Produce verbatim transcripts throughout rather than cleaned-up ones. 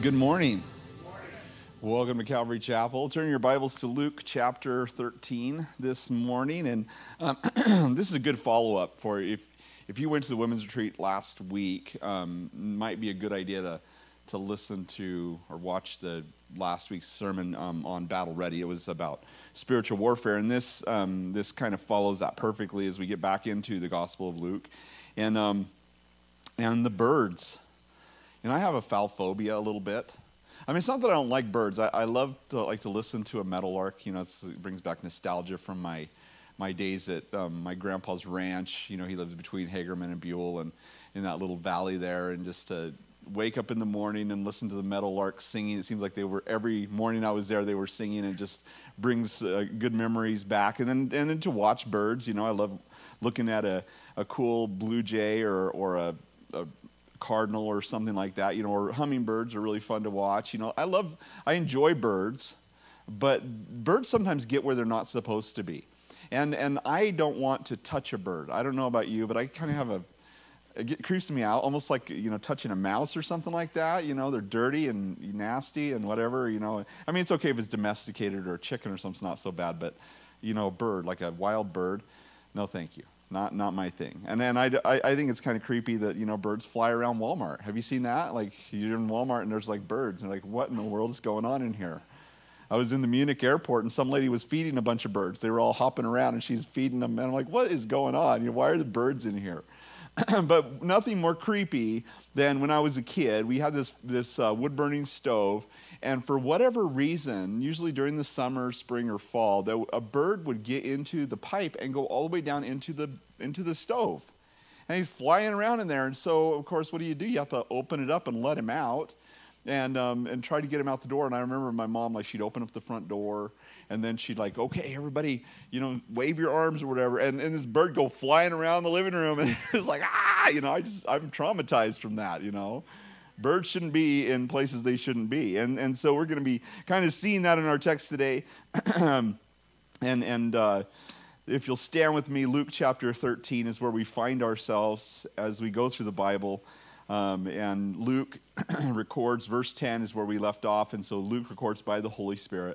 Good morning. Welcome to Calvary Chapel. Turn your Bibles to Luke chapter thirteen this morning. And um, this is a good follow-up for if if you went to the women's retreat last week, um, might be a good idea to to listen to or watch the last week's sermon um, on Battle Ready. It was about spiritual warfare, and this um, this kind of follows that perfectly as we get back into the Gospel of Luke. And um, and the birds. You know, I have a foul phobia a little bit. I mean, it's not that I don't like birds. I, I love to like to listen to a meadowlark. You know, it's, it brings back nostalgia from my my days at um, my grandpa's ranch. You know, he lived between Hagerman and Buell, and in that little valley there, and just to wake up in the morning and listen to the meadowlarks singing. It seems like they were every morning I was there, they were singing, and it just brings uh, good memories back. And then and then to watch birds. You know, I love looking at a, a cool blue jay or or a, a cardinal or something like that, you know, or hummingbirds are really fun to watch. You know, I love, I enjoy birds, but birds sometimes get where they're not supposed to be. And and I don't want to touch a bird. I don't know about you, but I kind of have a, it get, creeps me out, almost like, you know, touching a mouse or something like that. You know, they're dirty and nasty and whatever, you know. I mean, it's okay if it's domesticated or a chicken or something's not so bad, but, you know, a bird, like a wild bird, no thank you. Not not my thing. And then I, I, I think it's kind of creepy that, you know, birds fly around Walmart. Have you seen that? Like, you're in Walmart and there's like birds. And like, what in the world is going on in here? I was in the Munich airport and some lady was feeding a bunch of birds. They were all hopping around and she's feeding them. And I'm like, what is going on? You know, why are the birds in here? But nothing more creepy than when I was a kid. We had this, this uh, wood-burning stove. And for whatever reason, usually during the summer, spring, or fall, that a bird would get into the pipe and go all the way down into the into the stove. And he's flying around in there. And so, of course, what do you do? You have to open it up and let him out and um, and try to get him out the door. And I remember my mom, like, she'd open up the front door, and then she'd like, okay, everybody, you know, wave your arms or whatever. And, and this bird go flying around the living room. And it was like, ah, you know, I just, I'm traumatized from that, you know. Birds shouldn't be in places they shouldn't be. And and so we're going to be kind of seeing that in our text today. and and uh, if you'll stand with me, Luke chapter thirteen is where we find ourselves as we go through the Bible. Um, and Luke records, verse ten is where we left off. And so Luke records by the Holy Spirit.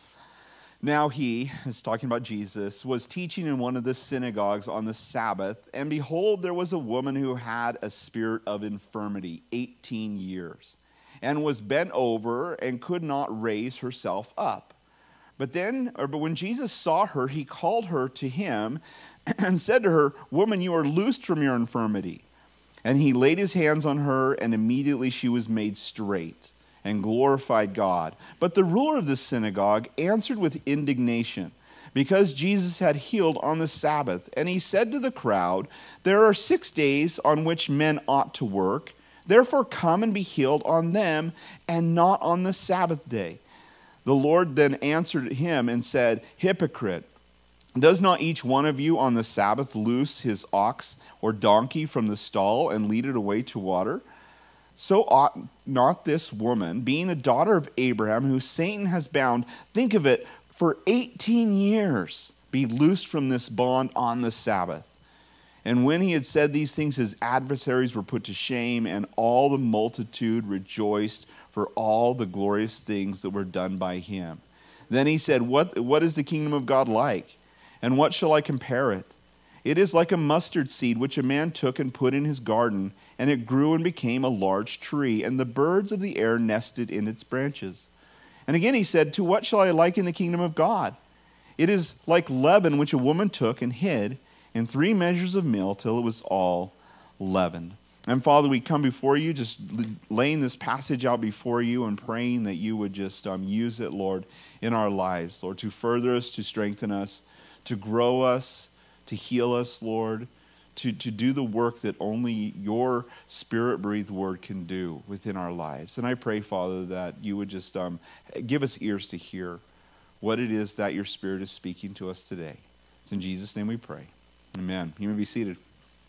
Now he, is talking about Jesus, was teaching in one of the synagogues on the Sabbath, and behold, there was a woman who had a spirit of infirmity, eighteen years, and was bent over and could not raise herself up. But then, or but when Jesus saw her, he called her to him and said to her, "Woman, you are loosed from your infirmity." And he laid his hands on her, and immediately she was made straight and glorified God. But the ruler of the synagogue answered with indignation, because Jesus had healed on the Sabbath. And he said to the crowd, "There are six days on which men ought to work. Therefore come and be healed on them, and not on the Sabbath day." The Lord then answered him and said, "Hypocrite, does not each one of you on the Sabbath loose his ox or donkey from the stall and lead it away to water? So ought not this woman, being a daughter of Abraham, who Satan has bound, think of it, for eighteen years, be loosed from this bond on the Sabbath." And when he had said these things, his adversaries were put to shame, and all the multitude rejoiced for all the glorious things that were done by him. Then he said, What, what is the kingdom of God like? And what shall I compare it? It is like a mustard seed which a man took and put in his garden, and it grew and became a large tree, and the birds of the air nested in its branches. And again he said, To what shall I liken the kingdom of God? It is like leaven which a woman took and hid in three measures of meal till it was all leavened. And Father, we come before you, just laying this passage out before you and praying that you would just um, use it, Lord, in our lives, Lord, to further us, to strengthen us, to grow us, to heal us, Lord, to, to do the work that only your Spirit-breathed word can do within our lives. And I pray, Father, that you would just um, give us ears to hear what it is that your Spirit is speaking to us today. It's in Jesus' name we pray. Amen. You may be seated.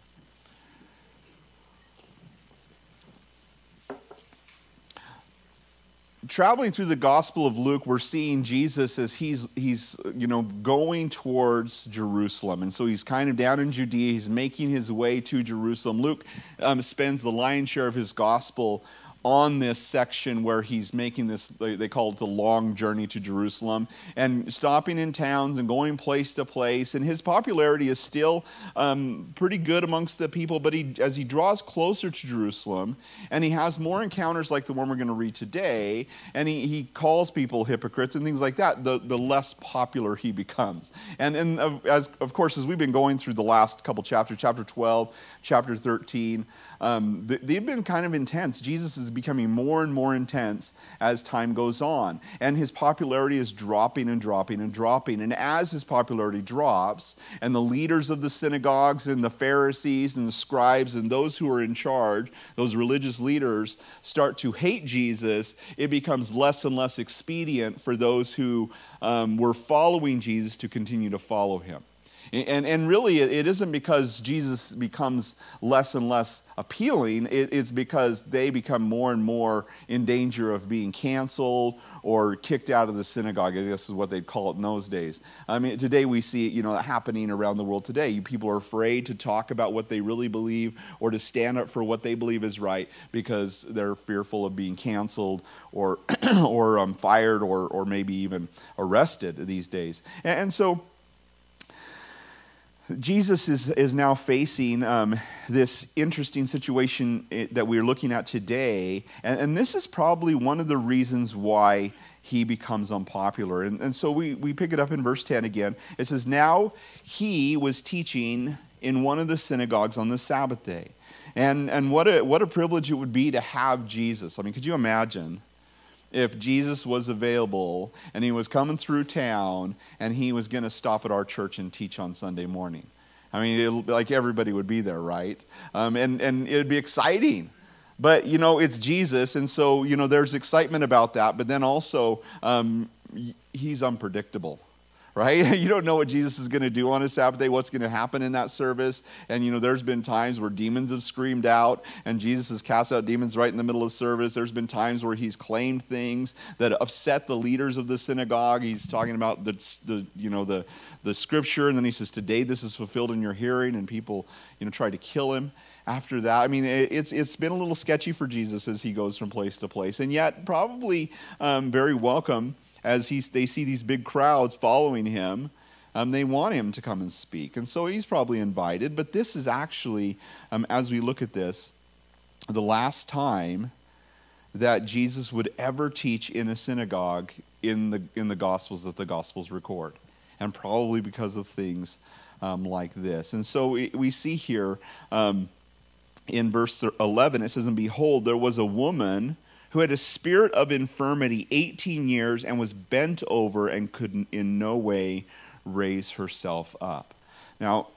Traveling through the Gospel of Luke, we're seeing Jesus as he's, he's you know, going towards Jerusalem. And so he's kind of down in Judea. He's making his way to Jerusalem. Luke um, spends the lion's share of his Gospel on this section where he's making this, they call it the long journey to Jerusalem, and stopping in towns and going place to place. And his popularity is still um, pretty good amongst the people, but he, as he draws closer to Jerusalem, and he has more encounters like the one we're going to read today, and he, he calls people hypocrites and things like that, the, the less popular he becomes. And, and as of course, as we've been going through the last couple chapters, chapter twelve, chapter thirteen, Um, they've been kind of intense. Jesus is becoming more and more intense as time goes on. And his popularity is dropping and dropping and dropping. And as his popularity drops, and the leaders of the synagogues and the Pharisees and the scribes and those who are in charge, those religious leaders, start to hate Jesus, it becomes less and less expedient for those who um, were following Jesus to continue to follow him. And, and really, it isn't because Jesus becomes less and less appealing. It, it's because they become more and more in danger of being canceled or kicked out of the synagogue. I guess is what they'd call it in those days. I mean, today we see, you know, happening around the world today. People are afraid to talk about what they really believe or to stand up for what they believe is right because they're fearful of being canceled or or um, fired or or maybe even arrested these days. And, and so Jesus is, is now facing um, this interesting situation that we're looking at today, and, and this is probably one of the reasons why he becomes unpopular. And, and so we, we pick it up in verse ten again. It says, "Now he was teaching in one of the synagogues on the Sabbath day." And, and what a, what a privilege it would be to have Jesus. I mean, could you imagine if Jesus was available and he was coming through town and he was going to stop at our church and teach on Sunday morning? I mean, it'll, like everybody would be there, right? Um, and, and it'd be exciting. But, you know, it's Jesus, and so, you know, there's excitement about that. But then also, um, he's unpredictable, right? You don't know what Jesus is going to do on his Sabbath day, what's going to happen in that service. And, you know, there's been times where demons have screamed out and Jesus has cast out demons right in the middle of service. There's been times where he's claimed things that upset the leaders of the synagogue. He's talking about the, the you know, the, the scripture, and then he says, "Today this is fulfilled in your hearing," and people, you know, try to kill him after that. I mean, it's it's been a little sketchy for Jesus as he goes from place to place, and yet probably um, very welcome. As he, they see these big crowds following him, um, they want him to come and speak. And so he's probably invited. But this is actually, um, as we look at this, the last time that Jesus would ever teach in a synagogue in the in the Gospels that the Gospels record. And probably because of things um, like this. And so we, we see here um, in verse eleven, it says, "And behold, there was a woman who had a spirit of infirmity eighteen years and was bent over and could in no way raise herself up." Now,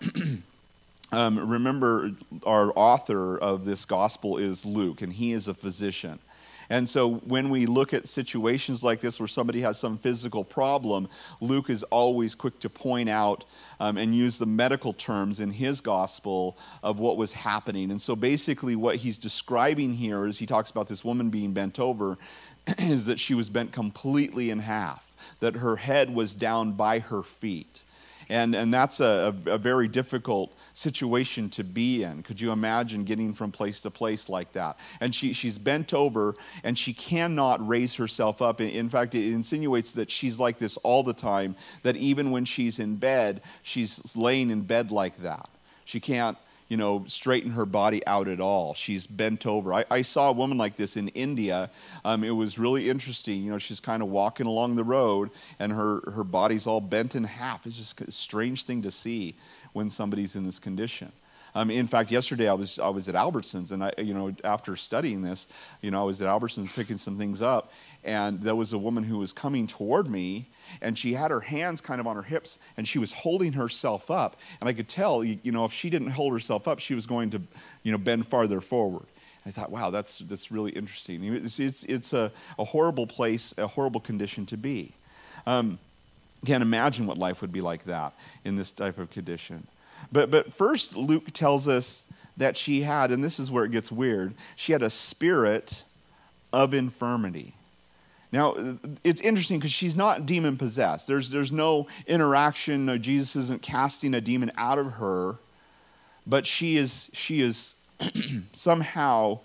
um, remember, our author of this gospel is Luke, and he is a physician. And so when we look at situations like this where somebody has some physical problem, Luke is always quick to point out um, and use the medical terms in his gospel of what was happening. And so basically what he's describing here as he talks about this woman being bent over is that she was bent completely in half, that her head was down by her feet. And, and that's a, a, a very difficult situation to be in. Could you imagine getting from place to place like that? And she, she's bent over, and she cannot raise herself up. In fact, it insinuates that she's like this all the time, that even when she's in bed, she's laying in bed like that. She can't, you know, straighten her body out at all. She's bent over. I, I saw a woman like this in India. Um, it was really interesting. You know, she's kind of walking along the road, and her, her body's all bent in half. It's just a strange thing to see when somebody's in this condition. Um, in fact, yesterday I was I was at Albertsons, and I, you know, after studying this, you know, I was at Albertsons picking some things up, and there was a woman who was coming toward me, and she had her hands kind of on her hips, and she was holding herself up, and I could tell, you, you know, if she didn't hold herself up, she was going to, you know, bend farther forward. I thought, wow, that's that's really interesting. It's it's, it's a, a horrible place, a horrible condition to be. Um, can't imagine what life would be like that in this type of condition. But but first, Luke tells us that she had, and this is where it gets weird, she had a spirit of infirmity. Now, it's interesting because she's not demon-possessed. There's, there's no interaction. No, Jesus isn't casting a demon out of her, but she is, she is somehow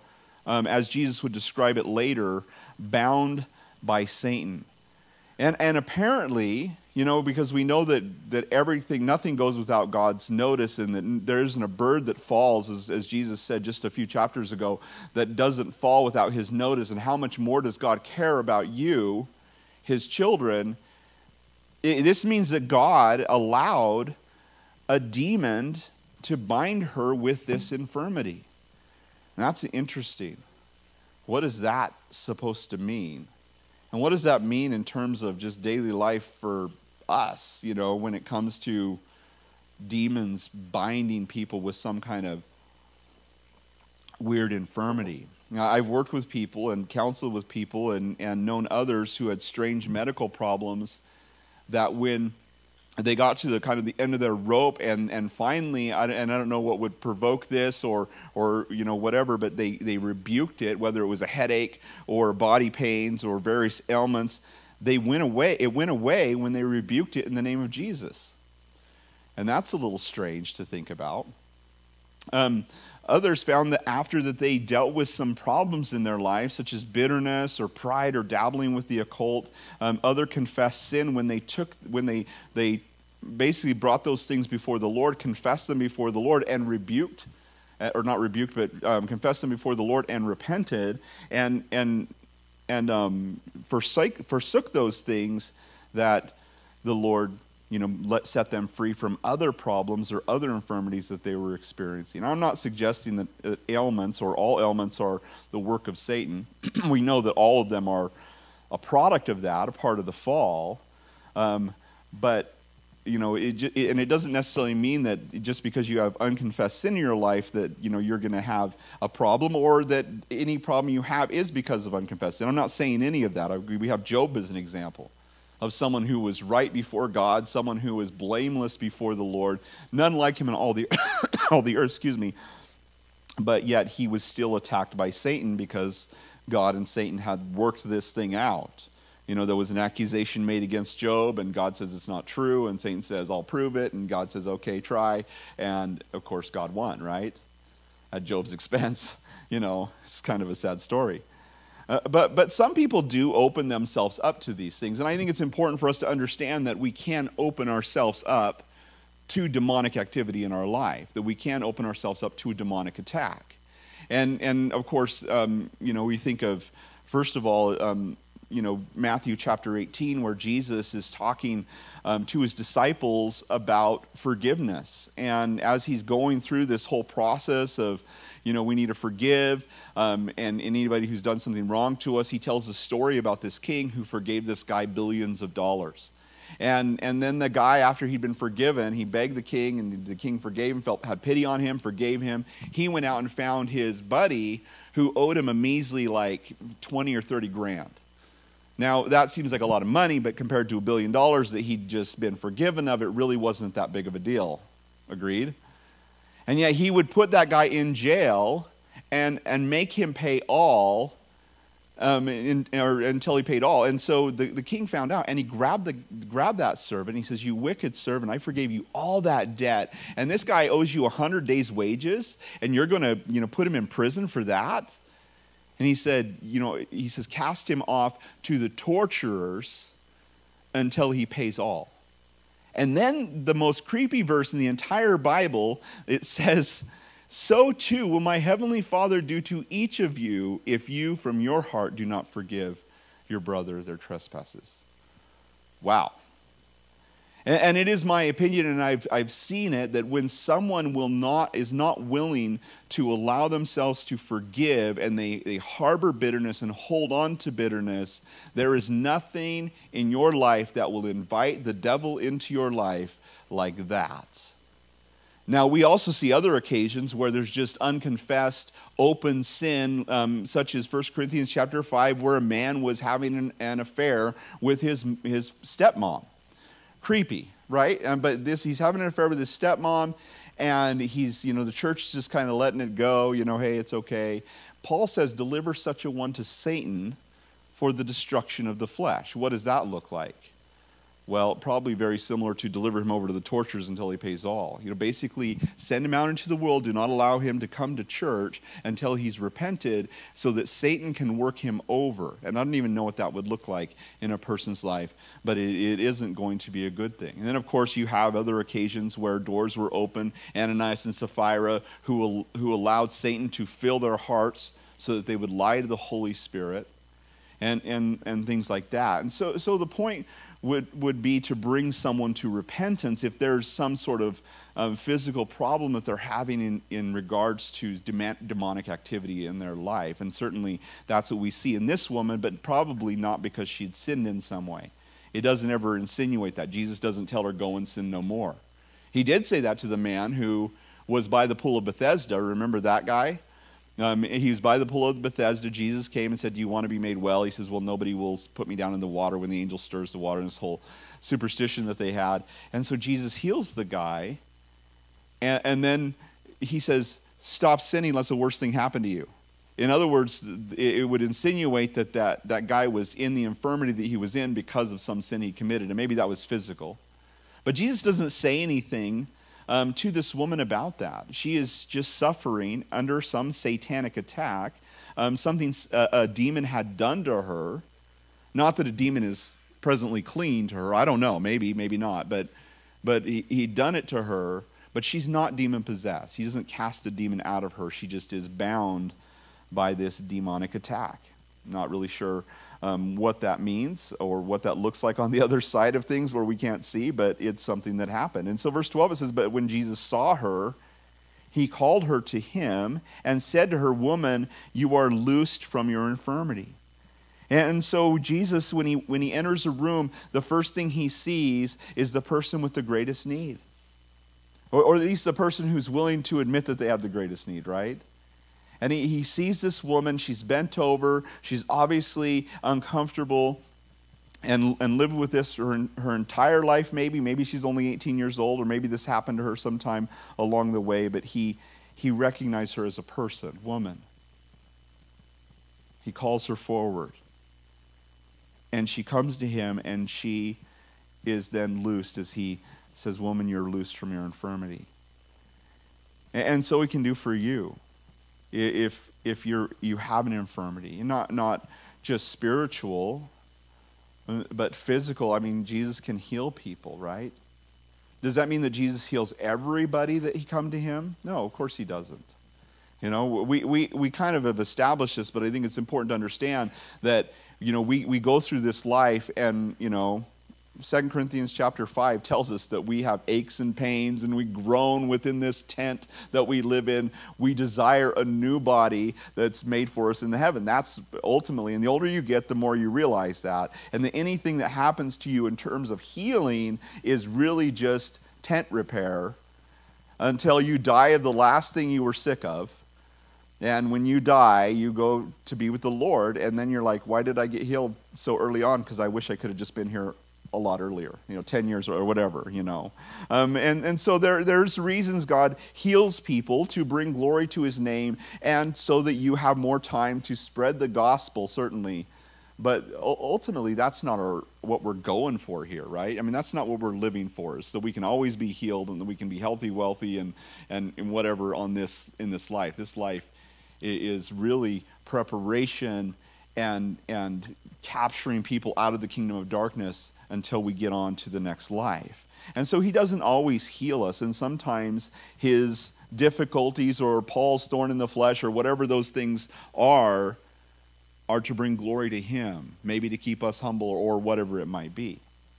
um, as Jesus would describe it later, bound by Satan. And and apparently, you know, because we know that that everything, nothing goes without God's notice, and that there isn't a bird that falls, as, as Jesus said just a few chapters ago, that doesn't fall without his notice. And how much more does God care about you, his children? It, this means that God allowed a demon to bind her with this infirmity. And that's interesting. What is that supposed to mean? And what does that mean in terms of just daily life for us, you know, when it comes to demons binding people with some kind of weird infirmity? Now, I've worked with people and counseled with people and, and known others who had strange medical problems that when they got to the kind of the end of their rope and, and finally, I, and I don't know what would provoke this or, or you know, whatever, but they, they rebuked it, whether it was a headache or body pains or various ailments. They went away. It went away when they rebuked it in the name of Jesus. And that's a little strange to think about. Um, others found that after that they dealt with some problems in their life, such as bitterness or pride or dabbling with the occult, um, other confessed sin when they took, when they they basically brought those things before the Lord, confessed them before the Lord, and rebuked, or not rebuked, but um, confessed them before the Lord and repented, and and and um, forsake, forsook those things, that the Lord, you know, let set them free from other problems or other infirmities that they were experiencing. I'm not suggesting that uh, ailments or all ailments are the work of Satan. We know that all of them are a product of that, a part of the fall. Um, but you know, it, it, and it doesn't necessarily mean that just because you have unconfessed sin in your life that, you know, you're going to have a problem, or that any problem you have is because of unconfessed sin. I'm not saying any of that. I, we have Job as an example of someone who was right before God, someone who was blameless before the Lord, none like him in all the all the earth, excuse me. But yet he was still attacked by Satan because God and Satan had worked this thing out. You know, there was an accusation made against Job, and God says it's not true, and Satan says, I'll prove it, and God says, okay, try. And, of course, God won, right? At Job's expense. You know, it's kind of a sad story. Uh, but but some people do open themselves up to these things, and I think it's important for us to understand that we can open ourselves up to demonic activity in our life, that we can open ourselves up to a demonic attack. And, and of course, um, you know, we think of, first of all, um, you know, Matthew chapter eighteen, where Jesus is talking um, to his disciples about forgiveness. And as he's going through this whole process of, you know, we need to forgive, um, and, and anybody who's done something wrong to us, he tells a story about this king who forgave this guy billions of dollars. And and then the guy, after he'd been forgiven, he begged the king, and the king forgave him, felt had pity on him, forgave him. He went out and found his buddy who owed him a measly like twenty or thirty grand. Now, that seems like a lot of money, but compared to a billion dollars that he'd just been forgiven of, it really wasn't that big of a deal. Agreed? And yet he would put that guy in jail and, and make him pay all um, in, or until he paid all. And so the, the king found out, and he grabbed, the, grabbed that servant. He says, you wicked servant, I forgave you all that debt. And this guy owes you one hundred days' wages, and you're going to, you know, put him in prison for that? And he said, you know, he says, cast him off to the torturers until he pays all. And then the most creepy verse in the entire Bible, it says, so too will my heavenly Father do to each of you if you from your heart do not forgive your brother their trespasses. Wow. And, and it is my opinion, and I've, I've seen it, that when someone will not is not willing to allow themselves to forgive, and they, they harbor bitterness and hold on to bitterness, there is nothing in your life that will invite the devil into your life like that. Now, we also see other occasions where there's just unconfessed, open sin, um, such as First Corinthians chapter five, where a man was having an, an affair with his, his stepmom. Creepy, right? Um, but this, he's having an affair with his stepmom, and he's, you know, the church is just kind of letting it go, you know, hey, it's okay. Paul says, deliver such a one to Satan for the destruction of the flesh. What does that look like? Well, probably very similar to deliver him over to the torturers until he pays all. You know, basically send him out into the world. Do not allow him to come to church until he's repented so that Satan can work him over. And I don't even know what that would look like in a person's life, but it, it isn't going to be a good thing. And then, of course, you have other occasions where doors were open. Ananias and Sapphira, who, who allowed Satan to fill their hearts so that they would lie to the Holy Spirit and, and, and things like that. And so, so the point would would be to bring someone to repentance if there's some sort of um, physical problem that they're having in, in regards to dema- demonic activity in their life. And certainly that's what we see in this woman, but probably not because she'd sinned in some way. It doesn't ever insinuate that. Jesus doesn't tell her, go and sin no more. He did say that to the man who was by the pool of Bethesda. Remember that guy? Um, he was by the pool of Bethesda. Jesus came and said, do you want to be made well? He says, well, nobody will put me down in the water when the angel stirs the water, and this whole superstition that they had. And so Jesus heals the guy, and, and then he says, stop sinning lest the worst thing happen to you. In other words, it, it would insinuate that, that that guy was in the infirmity that he was in because of some sin he committed, and maybe that was physical. But Jesus doesn't say anything Um, to this woman about that. She is just suffering under some satanic attack, um, something a, a demon had done to her. Not that a demon is presently clean to her. I don't know, maybe, maybe not. But but he, he'd done it to her, but she's not demon-possessed. He doesn't cast a demon out of her. She just is bound by this demonic attack. Not really sure Um, what that means or what that looks like on the other side of things where we can't see, but it's something that happened. And so verse twelve, it says, but when Jesus saw her, he called her to him and said to her, woman, you are loosed from your infirmity. And so Jesus, when he, when he enters a room, the first thing he sees is the person with the greatest need. Or, or at least the person who's willing to admit that they have the greatest need, right? And he, he sees this woman, she's bent over, she's obviously uncomfortable and, and lived with this her, her entire life maybe. Maybe she's only eighteen years old, or maybe this happened to her sometime along the way, but he, he recognized her as a person, woman. He calls her forward. And she comes to him, and she is then loosed as he says, woman, you're loosed from your infirmity. And, and so he can do for you. If if you're you have an infirmity, not not just spiritual, but physical. I mean, Jesus can heal people, right? Does that mean that Jesus heals everybody that he come to him? No, of course he doesn't. You know, we we we kind of have established this, but I think it's important to understand that, you know, we we go through this life, and, you know, Second Corinthians chapter five tells us that we have aches and pains, and we groan within this tent that we live in. We desire a new body that's made for us in the heaven. That's ultimately, and the older you get, the more you realize that. And that anything that happens to you in terms of healing is really just tent repair until you die of the last thing you were sick of. And when you die, you go to be with the Lord, and then you're like, why did I get healed so early on? Because I wish I could have just been here a lot earlier, you know, ten years or whatever, you know. Um, and, and so there, there's reasons God heals people to bring glory to his name, and so that you have more time to spread the gospel, certainly. But ultimately, that's not our, what we're going for here, right? I mean, that's not what we're living for, is that we can always be healed and that we can be healthy, wealthy, and, and, and whatever on this in this life. This life is really preparation and and capturing people out of the kingdom of darkness until we get on to the next life. And so he doesn't always heal us, and sometimes his difficulties or Paul's thorn in the flesh or whatever those things are, are to bring glory to him, maybe to keep us humble or whatever it might be.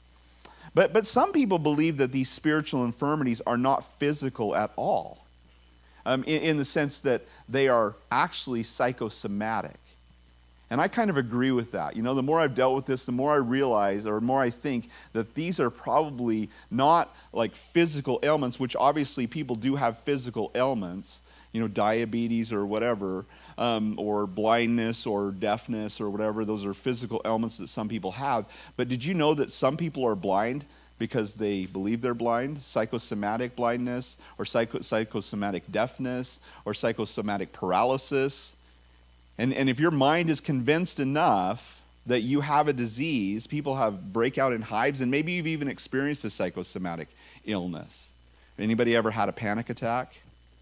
But, but some people believe that these spiritual infirmities are not physical at all, um, in, in the sense that they are actually psychosomatic. And I kind of agree with that. You know, the more I've dealt with this, the more I realize, or the more I think that these are probably not like physical ailments, which obviously people do have physical ailments, you know, diabetes or whatever, um, or blindness or deafness or whatever. Those are physical ailments that some people have. But did you know that some people are blind because they believe they're blind? Psychosomatic blindness, or psycho- psychosomatic deafness, or psychosomatic paralysis. And, and if your mind is convinced enough that you have a disease. People have breakout in hives, and maybe you've even experienced a psychosomatic illness. Anybody ever had a panic attack?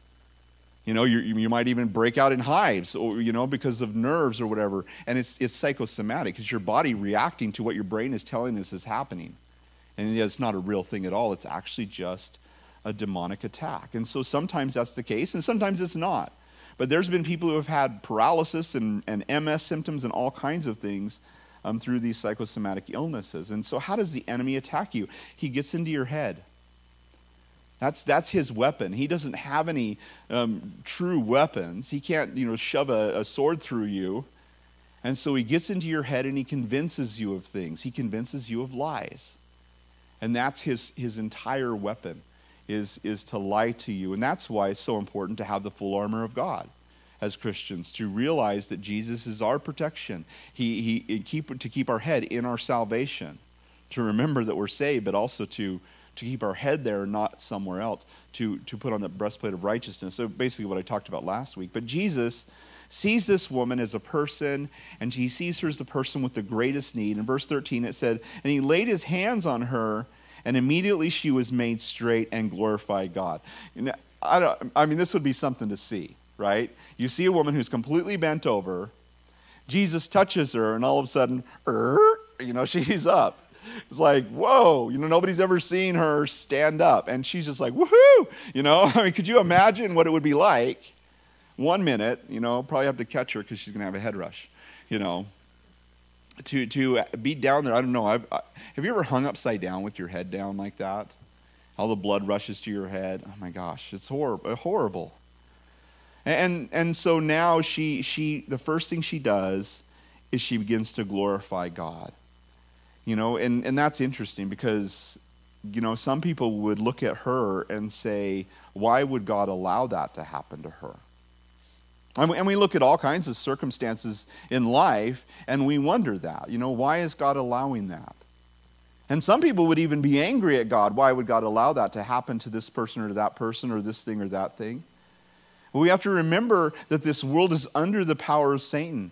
You know, you you might even break out in hives, or you know, because of nerves or whatever, and it's it's psychosomatic. It's your body reacting to what your brain is telling us is happening, and it's not a real thing at all. It's actually just a demonic attack. And so sometimes that's the case, and sometimes it's not. But there's been people who have had paralysis and, and M S symptoms and all kinds of things um, through these psychosomatic illnesses. And so how does the enemy attack you? He gets into your head. That's that's his weapon. He doesn't have any um, true weapons. He can't, you know, shove a, a sword through you. And so he gets into your head and he convinces you of things. He convinces you of lies. And that's his his entire weapon, is, is to lie to you. And that's why it's so important to have the full armor of God as Christians, to realize that Jesus is our protection. He, he keep, to keep our head in our salvation, to remember that we're saved, but also to to keep our head there and not somewhere else, to, to put on the breastplate of righteousness. So basically what I talked about last week. But Jesus sees this woman as a person, and he sees her as the person with the greatest need. In verse thirteen it said, and he laid his hands on her, and immediately she was made straight and glorified God. You know, I, don't, I mean, this would be something to see, right? You see a woman who's completely bent over, Jesus touches her, and all of a sudden, er, you know, she's up. It's like, whoa, you know, nobody's ever seen her stand up. And she's just like, woohoo, you know. I mean, could you imagine what it would be like? One minute, you know, probably have to catch her because she's going to have a head rush, you know. To to be down there, I don't know. I've, I, have you ever hung upside down with your head down like that? All the blood rushes to your head. Oh my gosh, it's horrible. Horrible. And and so now she she the first thing she does is she begins to glorify God. You know, and, and that's interesting because, you know, some people would look at her and say, why would God allow that to happen to her? And we, and we look at all kinds of circumstances in life, and we wonder that, you know, why is God allowing that? And some people would even be angry at God. Why would God allow that to happen to this person or to that person or this thing or that thing? But we have to remember that this world is under the power of Satan.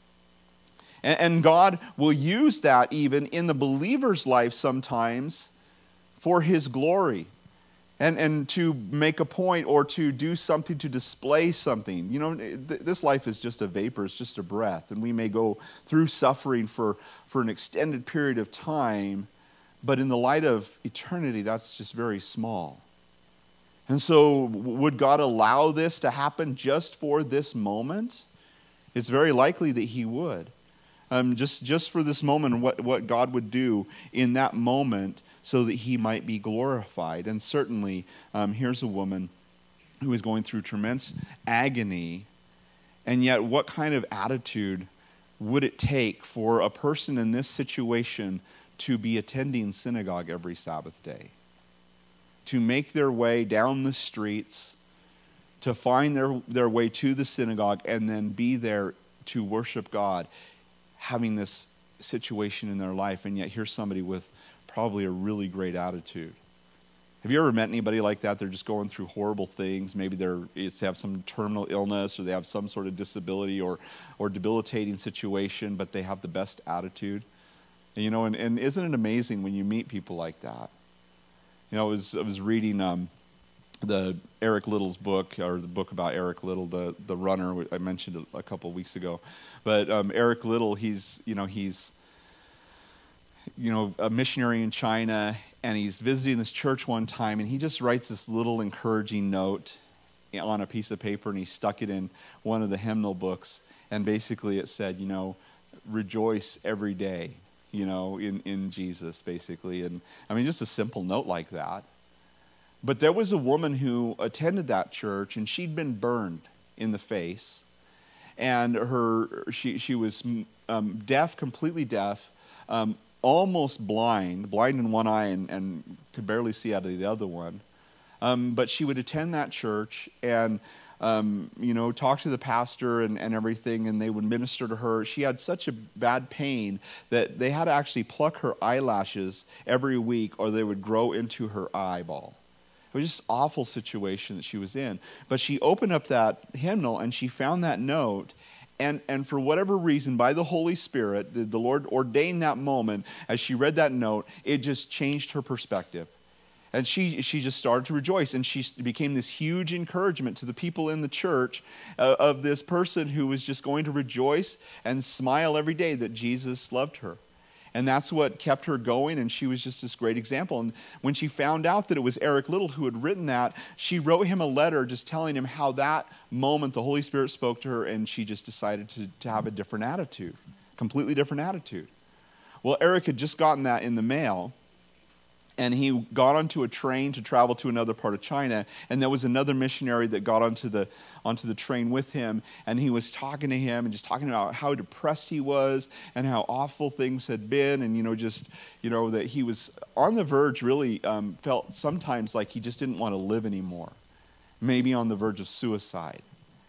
And God will use that even in the believer's life sometimes for his glory and, and to make a point or to do something, to display something. You know, th- this life is just a vapor, it's just a breath. And we may go through suffering for, for an extended period of time, but in the light of eternity, that's just very small. And so would God allow this to happen just for this moment? It's very likely that he would. Um, just, just for this moment, what, what God would do in that moment so that he might be glorified. And certainly, um, here's a woman who is going through tremendous agony, and yet what kind of attitude would it take for a person in this situation to be attending synagogue every Sabbath day? To make their way down the streets, to find their, their way to the synagogue, and then be there to worship God, having this situation in their life, and yet here's somebody with probably a really great attitude. Have you ever met anybody like that? They're just going through horrible things. Maybe they're, they have some terminal illness, or they have some sort of disability or, or debilitating situation, but they have the best attitude. And, you know, and, and isn't it amazing when you meet people like that? You know, I was, I was reading um, the Eric Little's book, or the book about Eric Little, the, the runner I mentioned a, a couple of weeks ago. But um, Eric Little, he's, you know, he's, you know, a missionary in China, and he's visiting this church one time, and he just writes this little encouraging note on a piece of paper, and he stuck it in one of the hymnal books, and basically it said, you know, rejoice every day, you know, in, in Jesus, basically. And I mean, just a simple note like that. But there was a woman who attended that church, and she'd been burned in the face, and her she she was um, deaf, completely deaf, um, almost blind, blind in one eye, and, and could barely see out of the other one. Um, but she would attend that church and um, you know, talk to the pastor and, and everything, and they would minister to her. She had such a bad pain that they had to actually pluck her eyelashes every week, or they would grow into her eyeball. It was just an awful situation that she was in. But she opened up that hymnal, and she found that note, And, and for whatever reason, by the Holy Spirit, the, the Lord ordained that moment. As she read that note, it just changed her perspective. And she, she just started to rejoice. And she became this huge encouragement to the people in the church uh, of this person who was just going to rejoice and smile every day that Jesus loved her. And that's what kept her going, and she was just this great example. And when she found out that it was Eric Liddell who had written that, she wrote him a letter just telling him how that moment the Holy Spirit spoke to her, and she just decided to, to have a different attitude, completely different attitude. Well, Eric had just gotten that in the mail, and he got onto a train to travel to another part of China, and there was another missionary that got onto the onto the train with him, and he was talking to him and just talking about how depressed he was and how awful things had been, and you know, just you know that he was on the verge, really um, felt sometimes like he just didn't want to live anymore, maybe on the verge of suicide.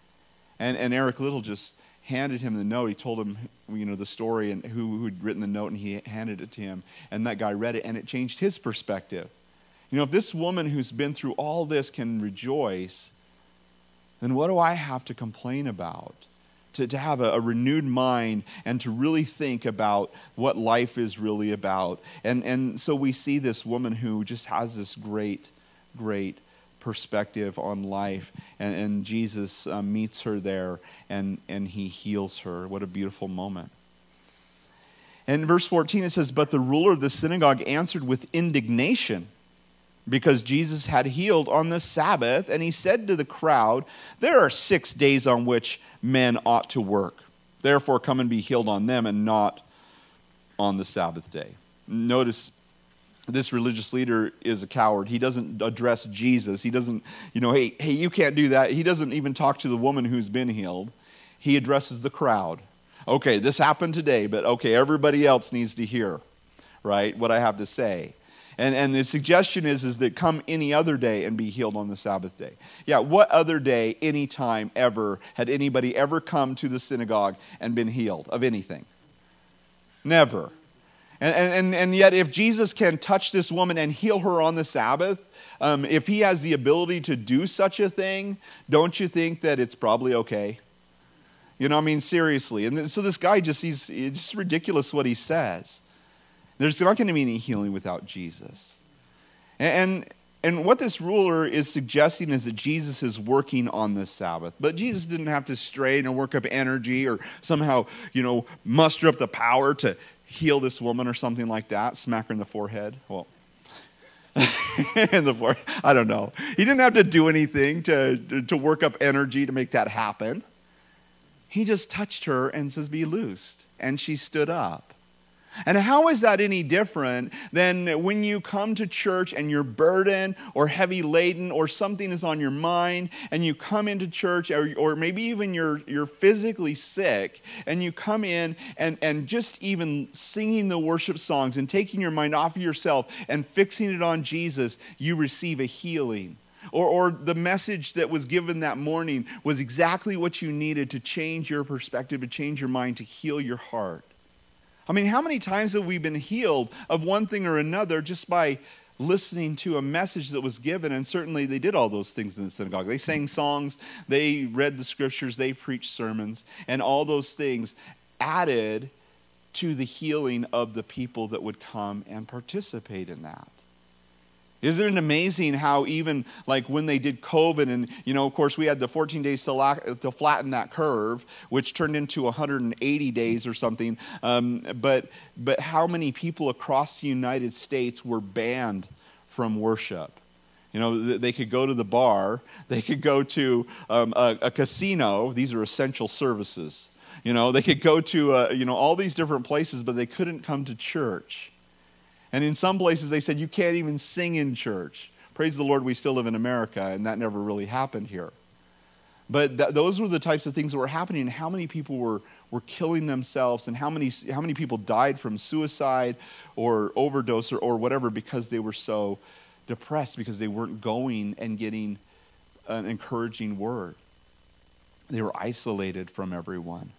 And and Eric Liddell just handed him the note. He told him, you know, the story and who who'd written the note, and he handed it to him. And that guy read it, and it changed his perspective. You know, if this woman who's been through all this can rejoice, then what do I have to complain about? To, to have a, a renewed mind and to really think about what life is really about. And, and so we see this woman who just has this great, great perspective on life, and, and Jesus uh, meets her there, and, and he heals her. What a beautiful moment. And in verse fourteen it says, "But the ruler of the synagogue answered with indignation because Jesus had healed on the Sabbath, and he said to the crowd, 'There are six days on which men ought to work. Therefore come and be healed on them and not on the Sabbath day.'" Notice this religious leader is a coward. He doesn't address Jesus. He doesn't, you know, hey, hey, you can't do that. He doesn't even talk to the woman who's been healed. He addresses the crowd. Okay, this happened today, but okay, everybody else needs to hear, right, what I have to say. And and the suggestion is, is that come any other day and be healed on the Sabbath day. Yeah, what other day, any time, ever, had anybody ever come to the synagogue and been healed of anything? Never. And, and, and yet if Jesus can touch this woman and heal her on the Sabbath, um, if he has the ability to do such a thing, don't you think that it's probably okay? You know, I mean, seriously. And so this guy just, he's, it's just ridiculous what he says. There's not going to be any healing without Jesus. And, and what this ruler is suggesting is that Jesus is working on the Sabbath. But Jesus didn't have to strain or work up energy or somehow, you know, muster up the power to heal this woman or something like that, smack her in the forehead. Well, in the forehead, I don't know. He didn't have to do anything to, to work up energy to make that happen. He just touched her and says, "Be loosed." And she stood up. And how is that any different than when you come to church and you're burdened or heavy laden or something is on your mind and you come into church, or, or maybe even you're, you're physically sick and you come in and, and just even singing the worship songs and taking your mind off of yourself and fixing it on Jesus, you receive a healing. Or, or the message that was given that morning was exactly what you needed to change your perspective, to change your mind, to heal your heart. I mean, how many times have we been healed of one thing or another just by listening to a message that was given? And certainly they did all those things in the synagogue. They sang songs, they read the scriptures, they preached sermons, and all those things added to the healing of the people that would come and participate in that. Isn't it amazing how even like when they did COVID, and you know, of course we had the fourteen days to, la- to flatten that curve, which turned into one hundred eighty days or something, um, but, but how many people across the United States were banned from worship? You know, they could go to the bar, they could go to um, a, a casino. These are essential services. You know, they could go to, uh, you know, all these different places, but they couldn't come to church. And in some places they said, you can't even sing in church. Praise the Lord, we still live in America, and that never really happened here. But th- those were the types of things that were happening, and how many people were, were killing themselves, and how many, how many people died from suicide or overdose or, or whatever because they were so depressed, because they weren't going and getting an encouraging word. They were isolated from everyone.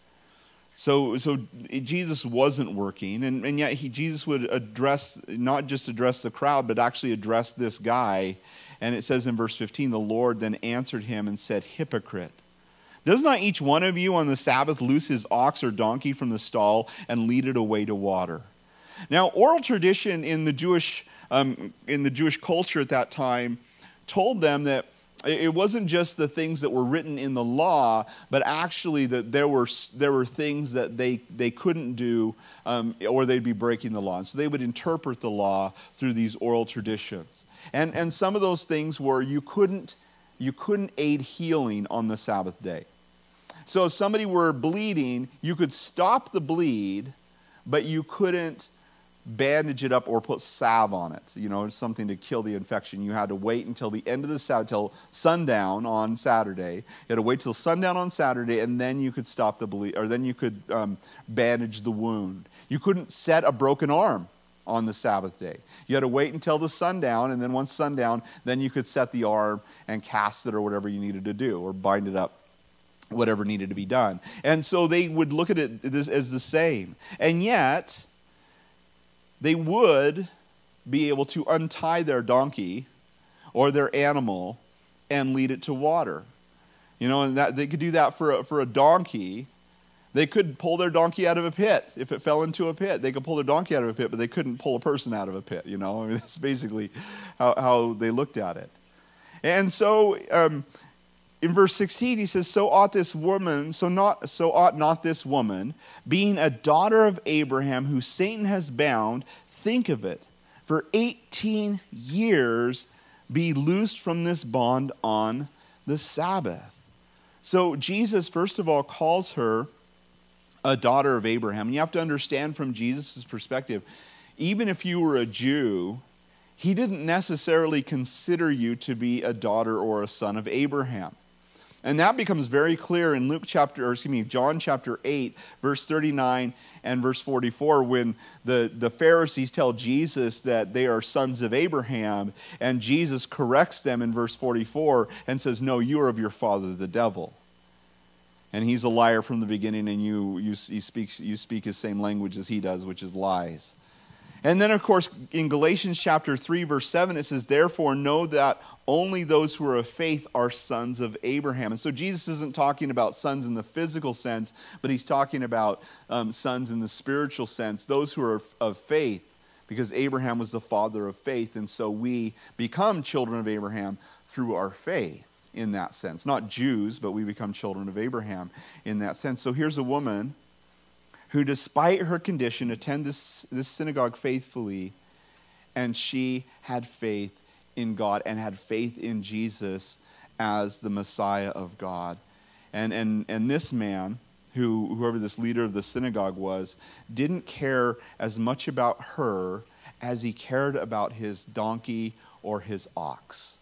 So, so Jesus wasn't working, and, and yet he, Jesus would address, not just address the crowd, but actually address this guy. And it says in verse fifteen, the Lord then answered him and said, "Hypocrite, Does not each one of you on the Sabbath loose his ox or donkey from the stall and lead it away to water? Now, oral tradition in the Jewish um, in the Jewish culture at that time told them that it wasn't just the things that were written in the law, but actually that there were there were things that they they couldn't do, um, or they'd be breaking the law. And so they would interpret the law through these oral traditions. And and some of those things were you couldn't you couldn't aid healing on the Sabbath day. So if somebody were bleeding, you could stop the bleed, but you couldn't bandage it up or put salve on it, you know, something to kill the infection. You had to wait until the end of the Sabbath, till sundown on Saturday. You had to wait till sundown on Saturday, and then you could stop the bleed, or then you could um, bandage the wound. You couldn't set a broken arm on the Sabbath day. You had to wait until the sundown, and then once sundown, then you could set the arm and cast it or whatever you needed to do, or bind it up, whatever needed to be done. And so they would look at it as the same. And yet, they would be able to untie their donkey or their animal and lead it to water. You know, and that they could do that for a, for a donkey. They could pull their donkey out of a pit if it fell into a pit. They could pull their donkey out of a pit, but they couldn't pull a person out of a pit, you know. I mean, that's basically how, how they looked at it. And so um, in verse sixteen, he says, so ought this woman, so not so ought not this woman, being a daughter of Abraham, who Satan has bound, think of it, for eighteen years be loosed from this bond on the Sabbath. So Jesus, first of all, calls her a daughter of Abraham. And you have to understand from Jesus' perspective, even if you were a Jew, he didn't necessarily consider you to be a daughter or a son of Abraham. And that becomes very clear in Luke chapter, or excuse me, John chapter eight, verse thirty-nine and verse forty-four, when the, the Pharisees tell Jesus that they are sons of Abraham, and Jesus corrects them in verse forty-four and says, no, you are of your father, the devil. And he's a liar from the beginning, and you, you, he speaks, you speak his same language as he does, which is lies. And then, of course, in Galatians chapter three, verse seven, it says, therefore know that only those who are of faith are sons of Abraham. And so Jesus isn't talking about sons in the physical sense, but he's talking about um, sons in the spiritual sense, those who are of, of faith, because Abraham was the father of faith, and so we become children of Abraham through our faith in that sense. Not Jews, but we become children of Abraham in that sense. So here's a woman who, despite her condition, attended this, this synagogue faithfully, and she had faith in God and had faith in Jesus as the Messiah of God. And, and, and this man, who whoever this leader of the synagogue was, didn't care as much about her as he cared about his donkey or his ox.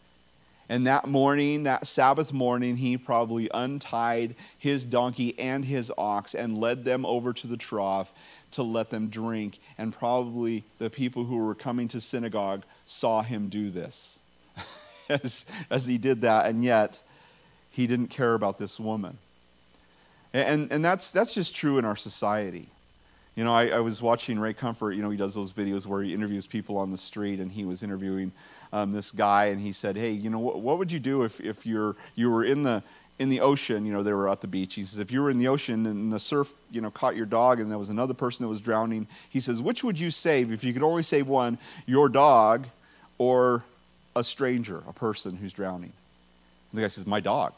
And that morning, that Sabbath morning, he probably untied his donkey and his ox and led them over to the trough to let them drink. And probably the people who were coming to synagogue saw him do this as, as he did that. And yet, he didn't care about this woman. And, and that's, that's just true in our society. You know, I, I was watching Ray Comfort. You know, he does those videos where he interviews people on the street, and he was interviewing um, this guy, and he said, hey, you know, what, what would you do if, if you're you were in the in the ocean? You know, they were at the beach. He says, if you were in the ocean and the surf, you know, caught your dog, and there was another person that was drowning, he says, which would you save if you could only save one, your dog or a stranger, a person who's drowning? And the guy says, my dog.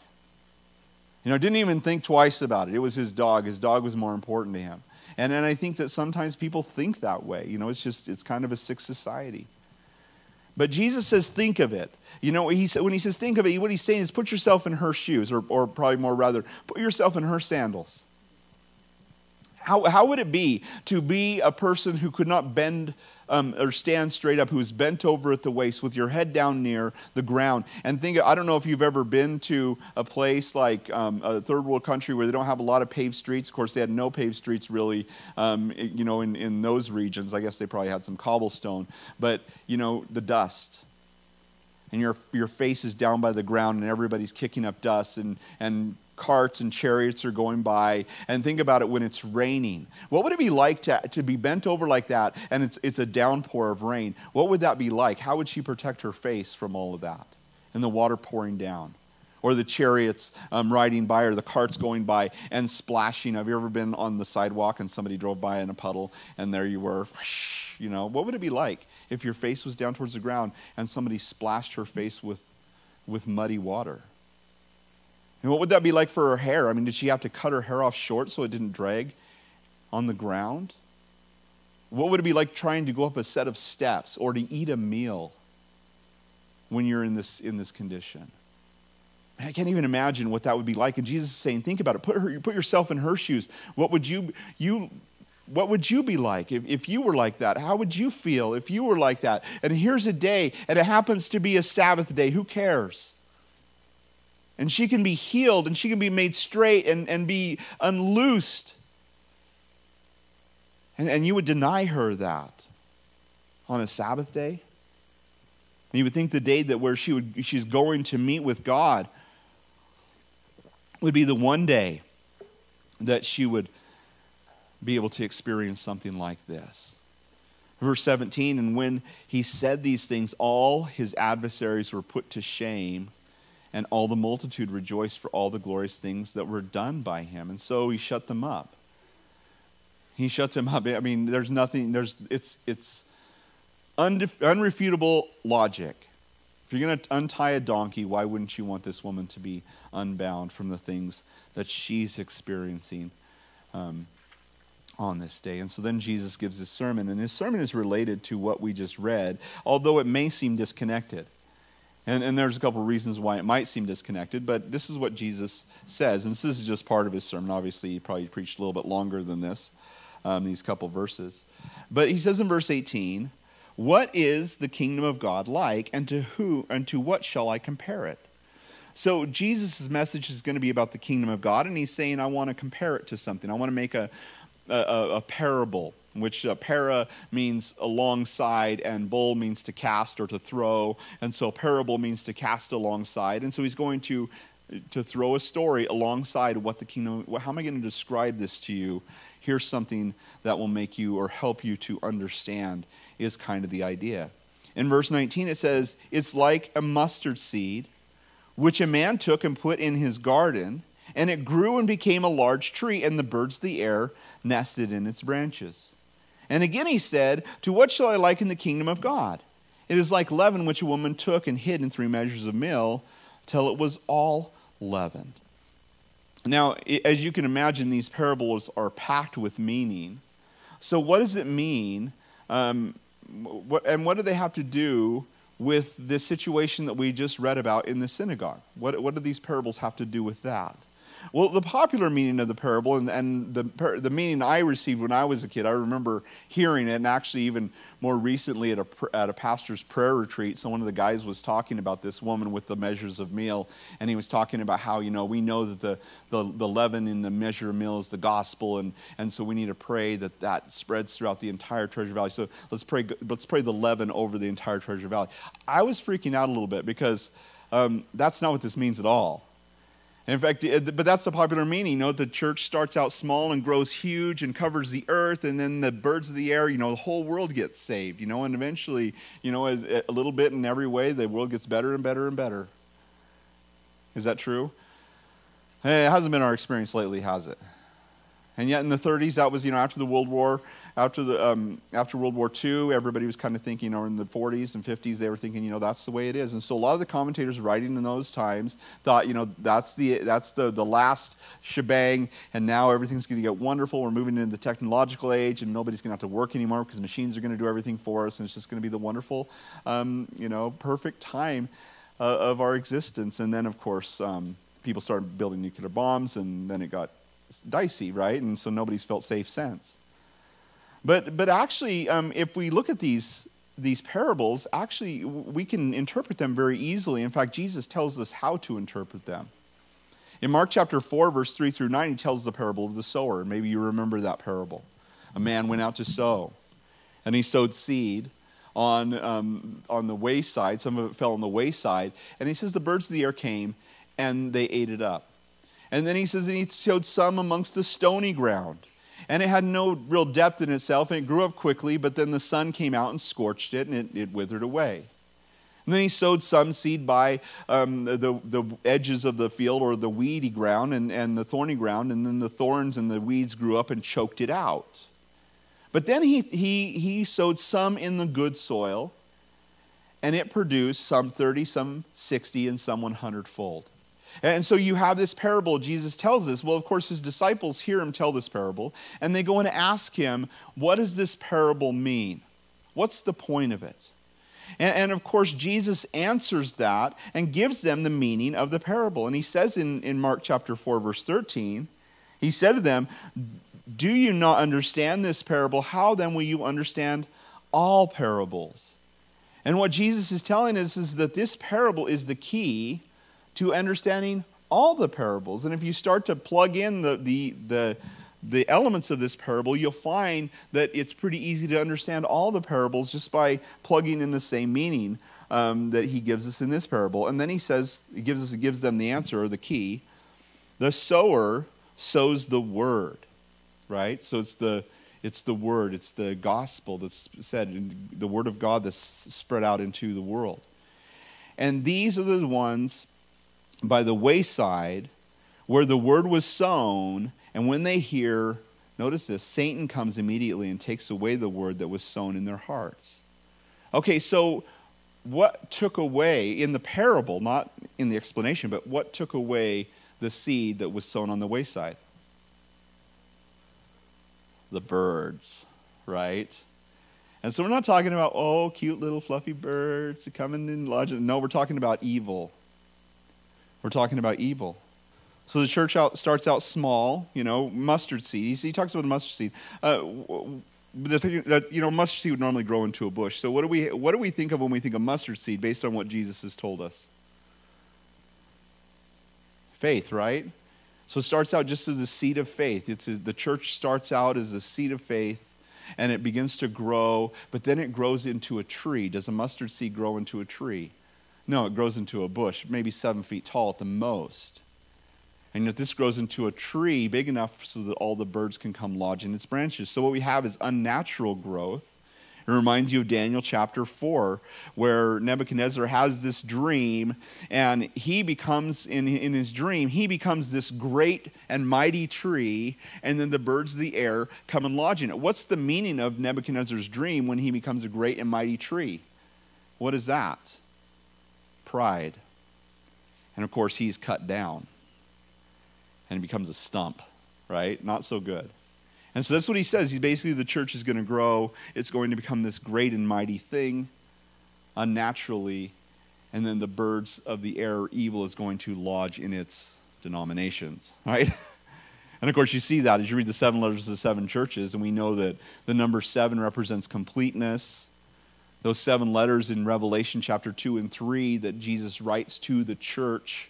You know, didn't even think twice about it. It was his dog. His dog was more important to him. And then I think that sometimes people think that way. You know, it's just, it's kind of a sick society. But Jesus says, think of it. You know, he said, when he says think of it, what he's saying is put yourself in her shoes, or, or probably more rather, put yourself in her sandals. How, how would it be to be a person who could not bend um, or stand straight up, who is bent over at the waist with your head down near the ground? And think, I don't know if you've ever been to a place like um, a third world country where they don't have a lot of paved streets. Of course, they had no paved streets really, um, you know, in, in those regions. I guess they probably had some cobblestone. But, you know, the dust. And your your face is down by the ground, and everybody's kicking up dust, and, and carts and chariots are going by. And think about it when it's raining. What would it be like to, to be bent over like that, and it's it's a downpour of rain? What would that be like? How would she protect her face from all of that and the water pouring down? or the chariots um, riding by, or the carts going by and splashing. Have you ever been on the sidewalk and somebody drove by in a puddle and there you were, whoosh, you know? What would it be like if your face was down towards the ground and somebody splashed her face with, with muddy water? And what would that be like for her hair? I mean, did she have to cut her hair off short so it didn't drag on the ground? What would it be like trying to go up a set of steps or to eat a meal when you're in this in this condition? I can't even imagine what that would be like. And Jesus is saying, think about it. Put her, put yourself in her shoes. What would you you what would you be like if, if you were like that? How would you feel if you were like that? And here's a day, and it happens to be a Sabbath day. Who cares? And she can be healed, and she can be made straight and, and be unloosed. And, and you would deny her that on a Sabbath day? And you would think the day that where she would she's going to meet with God would be the one day that she would be able to experience something like this. Verse seventeen, and when he said these things, all his adversaries were put to shame, and all the multitude rejoiced for all the glorious things that were done by him. And so he shut them up. He shut them up. I mean, there's nothing, there's it's it's undef, unrefutable logic. If you're going to untie a donkey, why wouldn't you want this woman to be unbound from the things that she's experiencing um, on this day? And so then Jesus gives his sermon, and his sermon is related to what we just read, although it may seem disconnected. And, and there's a couple of reasons why it might seem disconnected, but this is what Jesus says. And this is just part of his sermon. Obviously, he probably preached a little bit longer than this, um, these couple verses. But he says in verse eighteen, what is the kingdom of God like, and to who and to what shall I compare it? So Jesus' message is going to be about the kingdom of God, and he's saying, I want to compare it to something. I want to make a, a, a parable, which uh, para means alongside, and bol means to cast or to throw. And so parable means to cast alongside. And so he's going to, to throw a story alongside what the kingdom, how am I going to describe this to you? Here's something that will make you or help you to understand, is kind of the idea. In verse nineteen it says, it's like a mustard seed, which a man took and put in his garden, and it grew and became a large tree, and the birds of the air nested in its branches. And again he said, to what shall I liken the kingdom of God? It is like leaven which a woman took and hid in three measures of meal till it was all leavened. Now, as you can imagine, these parables are packed with meaning. So what does it mean? Um, what, and what do they have to do with this situation that we just read about in the synagogue? What, what do these parables have to do with that? Well, the popular meaning of the parable, and, and the the meaning I received when I was a kid, I remember hearing it, and actually even more recently at a at a pastor's prayer retreat, so one of the guys was talking about this woman with the measures of meal, and he was talking about how, you know, we know that the, the, the leaven in the measure of meal is the gospel, and, and so we need to pray that that spreads throughout the entire Treasure Valley. So let's pray, let's pray the leaven over the entire Treasure Valley. I was freaking out a little bit because um, that's not what this means at all. In fact, but that's the popular meaning. You know, the church starts out small and grows huge and covers the earth, and then the birds of the air, you know, the whole world gets saved, you know, and eventually, you know, as a little bit in every way, the world gets better and better and better. Is that true? Hey, it hasn't been our experience lately, has it? And yet in the thirties, that was, you know, after the World War, after the um, after World War Two, everybody was kind of thinking, or in the forties and fifties, they were thinking, you know, that's the way it is. And so a lot of the commentators writing in those times thought, you know, that's the that's the, the last shebang, and now everything's going to get wonderful. We're moving into the technological age, and nobody's going to have to work anymore because machines are going to do everything for us, and it's just going to be the wonderful, um, you know, perfect time uh, of our existence. And then, of course, um, people started building nuclear bombs, and then it got dicey, right? And so nobody's felt safe since. But but actually, um, if we look at these these parables, actually we can interpret them very easily. In fact, Jesus tells us how to interpret them. In Mark chapter four, verse three through nine, he tells the parable of the sower. Maybe you remember that parable. A man went out to sow, and he sowed seed on um, on the wayside. Some of it fell on the wayside, and he says the birds of the air came and they ate it up. And then he says that he sowed some amongst the stony ground. And it had no real depth in itself, and it grew up quickly, but then the sun came out and scorched it, and it, it withered away. And then he sowed some seed by um, the, the edges of the field or the weedy ground and, and the thorny ground, and then the thorns and the weeds grew up and choked it out. But then he, he, he sowed some in the good soil, and it produced some thirty, some sixty, and some one hundred fold. And so you have this parable. Jesus tells this. Well, of course, his disciples hear him tell this parable, and they go and ask him, what does this parable mean? What's the point of it? And, and of course, Jesus answers that and gives them the meaning of the parable. And he says in, in Mark chapter four, verse thirteen, he said to them, do you not understand this parable? How then will you understand all parables? And what Jesus is telling us is that this parable is the key to understanding all the parables. And if you start to plug in the, the, the, the elements of this parable, you'll find that it's pretty easy to understand all the parables just by plugging in the same meaning um, that he gives us in this parable. And then he says, he gives us, gives them the answer or the key. The sower sows the word, right? So it's the it's the word, it's the gospel that's said, the word of God that's spread out into the world. And these are the ones by the wayside where the word was sown, and when they hear, notice this, Satan comes immediately and takes away the word that was sown in their hearts. Okay, so what took away in the parable, not in the explanation, but what took away the seed that was sown on the wayside? The birds, right? And so we're not talking about, oh, cute little fluffy birds coming in lodge. No, we're talking about evil. We're talking about evil. So the church out starts out small, you know, mustard seed. He talks about the mustard seed. Uh, the thing that, you know, mustard seed would normally grow into a bush. So what do we what do we think of when we think of mustard seed based on what Jesus has told us? Faith, right? So it starts out just as a seed of faith. It's the church starts out as a seed of faith, and it begins to grow, but then it grows into a tree. Does a mustard seed grow into a tree? No, it grows into a bush, maybe seven feet tall at the most. And yet this grows into a tree big enough so that all the birds can come lodge in its branches. So what we have is unnatural growth. It reminds you of Daniel chapter four, where Nebuchadnezzar has this dream, and he becomes, in, in his dream, he becomes this great and mighty tree, and then the birds of the air come and lodge in it. What's the meaning of Nebuchadnezzar's dream when he becomes a great and mighty tree? What is that? Pride. And of course, he's cut down, and he becomes a stump, right? Not so good. And so that's what he says. He's basically, the church is going to grow. It's going to become this great and mighty thing, unnaturally. And then the birds of the air, evil, is going to lodge in its denominations, right? And of course, you see that as you read the seven letters to the seven churches. And we know that the number seven represents completeness. Those seven letters in Revelation chapter two and three that Jesus writes to the church.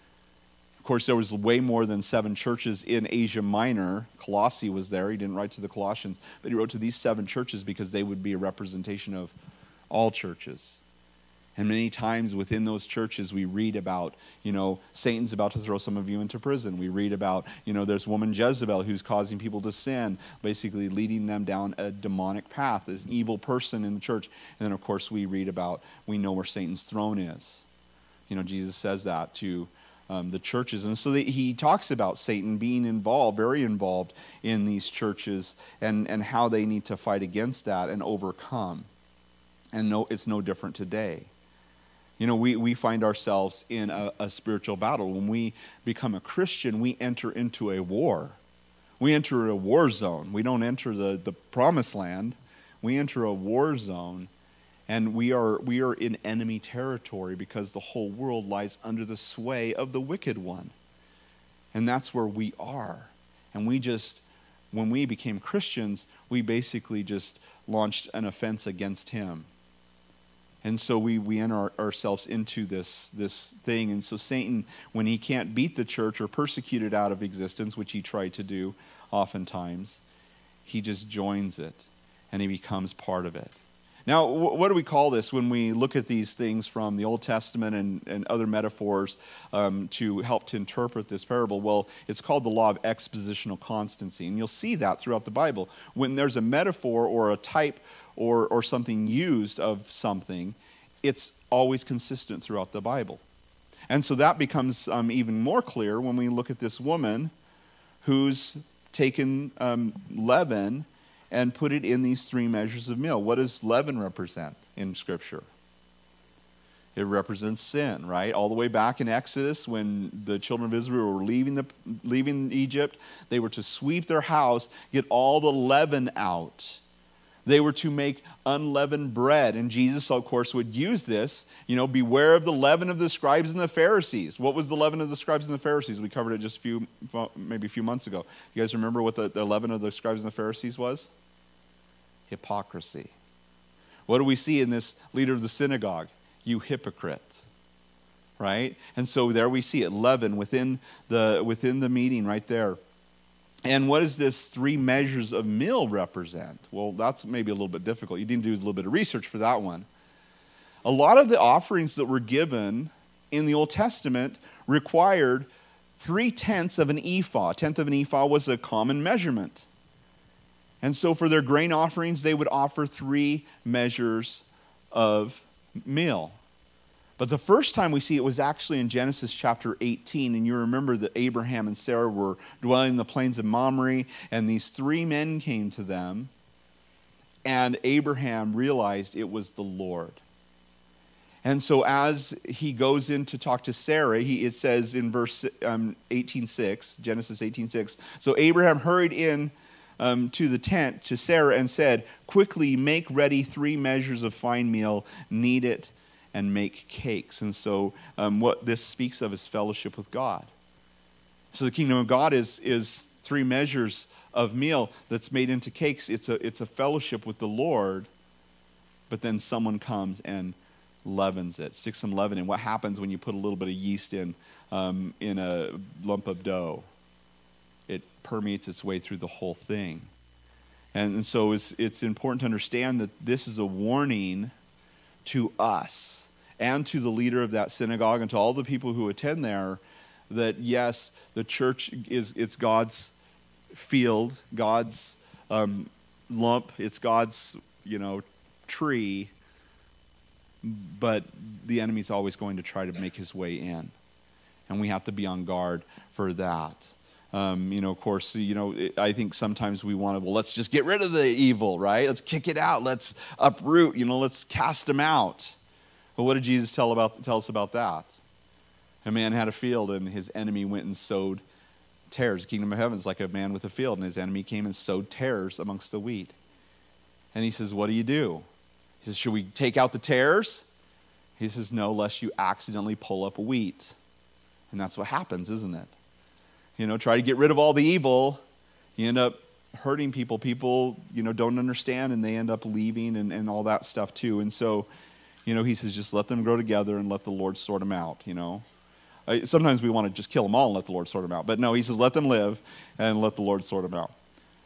Of course, there was way more than seven churches in Asia Minor. Colossae was there. He didn't write to the Colossians, but he wrote to these seven churches because they would be a representation of all churches. And many times within those churches, we read about, you know, Satan's about to throw some of you into prison. We read about, you know, there's woman Jezebel who's causing people to sin, basically leading them down a demonic path, an evil person in the church. And then, of course, we read about, we know where Satan's throne is. You know, Jesus says that to Um, the churches. And so the, he talks about Satan being involved, very involved in these churches, and, and how they need to fight against that and overcome. And no, it's no different today. You know, we, we find ourselves in a, a spiritual battle. When we become a Christian, we enter into a war. We enter a war zone. We don't enter the, the promised land. We enter a war zone. And we are we are in enemy territory because the whole world lies under the sway of the wicked one. And that's where we are. And we just, when we became Christians, we basically just launched an offense against him. And so we, we enter our, ourselves into this, this thing. And so Satan, when he can't beat the church or persecute it out of existence, which he tried to do oftentimes, he just joins it and he becomes part of it. Now, what do we call this when we look at these things from the Old Testament and, and other metaphors um, to help to interpret this parable? Well, it's called the law of expositional constancy. And you'll see that throughout the Bible. When there's a metaphor or a type or, or something used of something, it's always consistent throughout the Bible. And so that becomes um, even more clear when we look at this woman who's taken um, leaven and put it in these three measures of meal. What does leaven represent in Scripture? It represents sin, right? All the way back in Exodus, when the children of Israel were leaving the leaving Egypt, they were to sweep their house, get all the leaven out. They were to make unleavened bread. And Jesus, of course, would use this. You know, beware of the leaven of the scribes and the Pharisees. What was the leaven of the scribes and the Pharisees? We covered it just a few, maybe a few months ago. You guys remember what the, the leaven of the scribes and the Pharisees was? Hypocrisy. What do we see in this leader of the synagogue? You hypocrite. Right? And so there we see it, leaven within the, within the meeting right there. And what does this three measures of meal represent? Well, that's maybe a little bit difficult. You need to do a little bit of research for that one. A lot of the offerings that were given in the Old Testament required three-tenths of an ephah. A tenth of an ephah was a common measurement. And so for their grain offerings, they would offer three measures of meal. But the first time we see it was actually in Genesis chapter eighteen. And you remember that Abraham and Sarah were dwelling in the plains of Mamre, and these three men came to them, and Abraham realized it was the Lord. And so as he goes in to talk to Sarah, he, it says in verse um, eighteen six, Genesis eighteen six, so Abraham hurried in um, to the tent to Sarah and said, quickly make ready three measures of fine meal, knead it, and make cakes. And so um, what this speaks of is fellowship with God. So the kingdom of God is, is three measures of meal that's made into cakes. It's a, it's a fellowship with the Lord, but then someone comes and leavens it, sticks some leaven in. What happens when you put a little bit of yeast in, um, in a lump of dough? It permeates its way through the whole thing. And, and so it's, it's important to understand that this is a warning to us and to the leader of that synagogue and to all the people who attend there that yes, the church is it's God's field, God's um, lump, it's God's, you know, tree, but the enemy's always going to try to make his way in. And we have to be on guard for that. Um, you know, of course, you know, I think sometimes we want to, well, let's just get rid of the evil, right? Let's kick it out. Let's uproot, you know, let's cast them out. But what did Jesus tell about tell us about that? A man had a field and his enemy went and sowed tares. The kingdom of heaven is like a man with a field, and his enemy came and sowed tares amongst the wheat. And he says, what do you do? He says, should we take out the tares? He says, no, lest you accidentally pull up wheat. And that's what happens, isn't it? You know, try to get rid of all the evil, you end up hurting people. People, you know, don't understand, and they end up leaving and, and all that stuff too. And so, you know, he says, just let them grow together and let the Lord sort them out, you know. Uh, sometimes we want to just kill them all and let the Lord sort them out. But no, he says, let them live and let the Lord sort them out.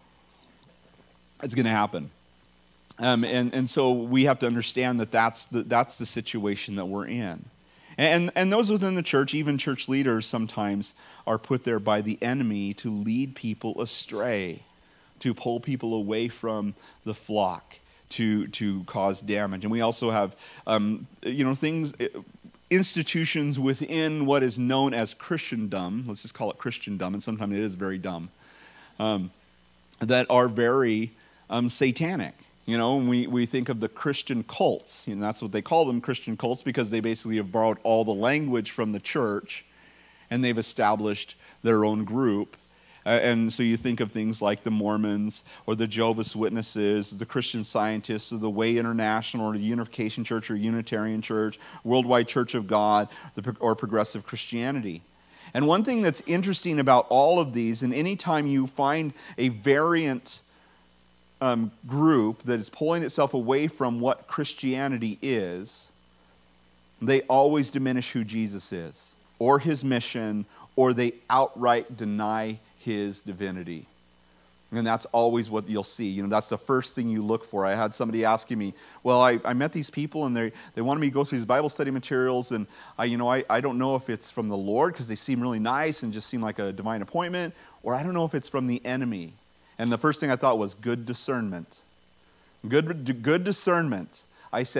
It's going to happen. Um, and, and so we have to understand that that's the, that's the situation that we're in. And, and those within the church, even church leaders sometimes are put there by the enemy to lead people astray, to pull people away from the flock, to, to cause damage. And we also have, um, you know, things, institutions within what is known as Christendom, let's just call it Christendom, and sometimes it is very dumb, um, that are very um, satanic. You know, when we, we think of the Christian cults, and that's what they call them, Christian cults, because they basically have borrowed all the language from the church, and they've established their own group. Uh, and so you think of things like the Mormons, or the Jehovah's Witnesses, the Christian Scientists, or the Way International, or the Unification Church, or Unitarian Church, Worldwide Church of God, the, or Progressive Christianity. And one thing that's interesting about all of these, and anytime you find a variant Um, group that is pulling itself away from what Christianity is, they always diminish who Jesus is, or his mission, or they outright deny his divinity. And that's always what you'll see. You know, that's the first thing you look for. I had somebody asking me, well, I, I met these people and they they wanted me to go through these Bible study materials, and I, you know, I, I don't know if it's from the Lord because they seem really nice and just seem like a divine appointment, or I don't know if it's from the enemy. And the first thing I thought was good discernment. Good, good discernment. I said,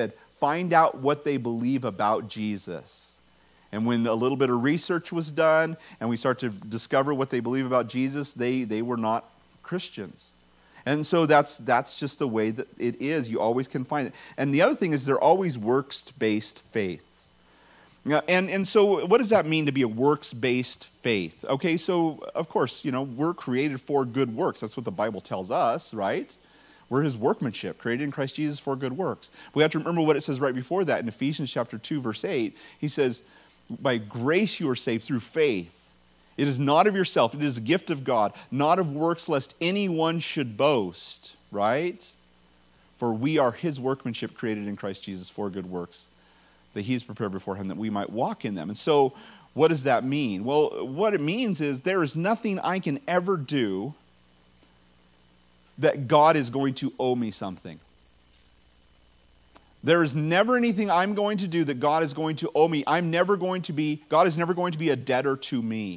find out what they believe about Jesus. And when a little bit of research was done and we start to discover what they believe about Jesus, they, they were not Christians. And so that's that's just the way that it is. You always can find it. And the other thing is they're always works-based faiths. And, and so what does that mean to be a works-based faith? Okay, so of course, you know, we're created for good works. That's what the Bible tells us, right? We're his workmanship, created in Christ Jesus for good works. We have to remember what it says right before that in Ephesians chapter two, verse eight. He says, by grace you are saved through faith. It is not of yourself, it is a gift of God, not of works, lest anyone should boast, right? For we are his workmanship created in Christ Jesus for good works, that he has prepared beforehand that we might walk in them. And so, what does that mean? Well, what it means is there is nothing I can ever do that God is going to owe me something. There is never anything I'm going to do that God is going to owe me. I'm never going to be, God is never going to be a debtor to me.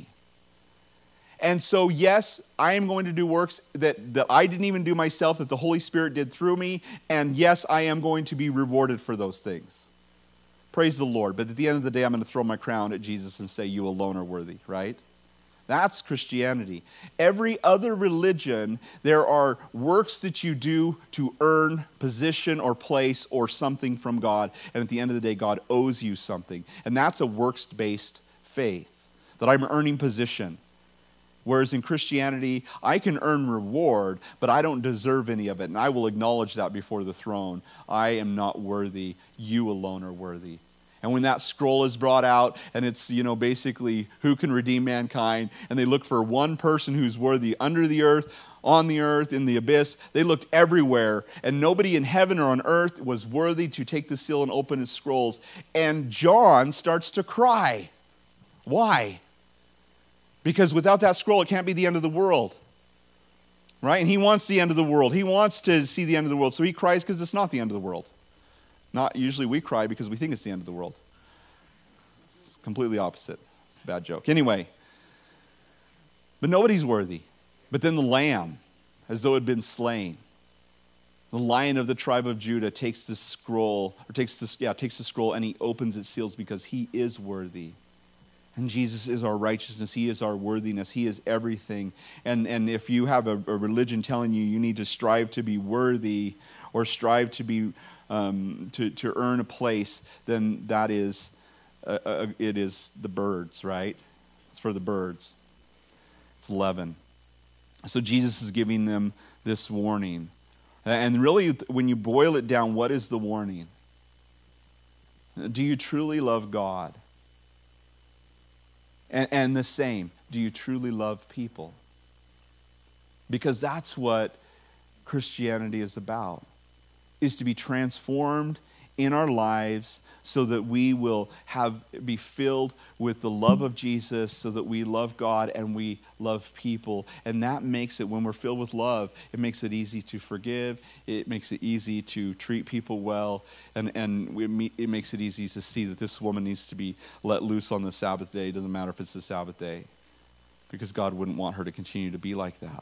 And so, yes, I am going to do works that, that I didn't even do myself, that the Holy Spirit did through me. And yes, I am going to be rewarded for those things. Praise the Lord. But at the end of the day, I'm going to throw my crown at Jesus and say, you alone are worthy, right? That's Christianity. Every other religion, there are works that you do to earn position or place or something from God. And at the end of the day, God owes you something. And that's a works-based faith, that I'm earning position. Whereas in Christianity, I can earn reward, but I don't deserve any of it. And I will acknowledge that before the throne. I am not worthy. You alone are worthy. And when that scroll is brought out, and it's, you know, basically who can redeem mankind, and they look for one person who's worthy under the earth, on the earth, in the abyss. They looked everywhere, and nobody in heaven or on earth was worthy to take the seal and open its scrolls. And John starts to cry. Why? Because without that scroll, it can't be the end of the world. Right? And he wants the end of the world. He wants to see the end of the world. So he cries because it's not the end of the world. Not usually we cry because we think it's the end of the world. It's completely opposite. It's a bad joke. Anyway, but nobody's worthy. But then the Lamb, as though it had been slain, the Lion of the tribe of Judah takes the scroll, or takes this, yeah, takes the scroll and he opens its seals because he is worthy. And Jesus is our righteousness. He is our worthiness. He is everything. And, and if you have a, a religion telling you you need to strive to be worthy or strive to be um, to, to earn a place, then that is uh, uh, it is the birds, right? It's for the birds. It's leaven. So Jesus is giving them this warning. And really, when you boil it down, what is the warning? Do you truly love God? And, and the same, do you truly love people? Because that's what Christianity is about, is to be transformed in our lives so that we will have be filled with the love of Jesus, so that we love God and we love people. And that makes it, when we're filled with love, it makes it easy to forgive. It makes it easy to treat people well. And, and we, it makes it easy to see that this woman needs to be let loose on the Sabbath day. It doesn't matter if it's the Sabbath day, because God wouldn't want her to continue to be like that.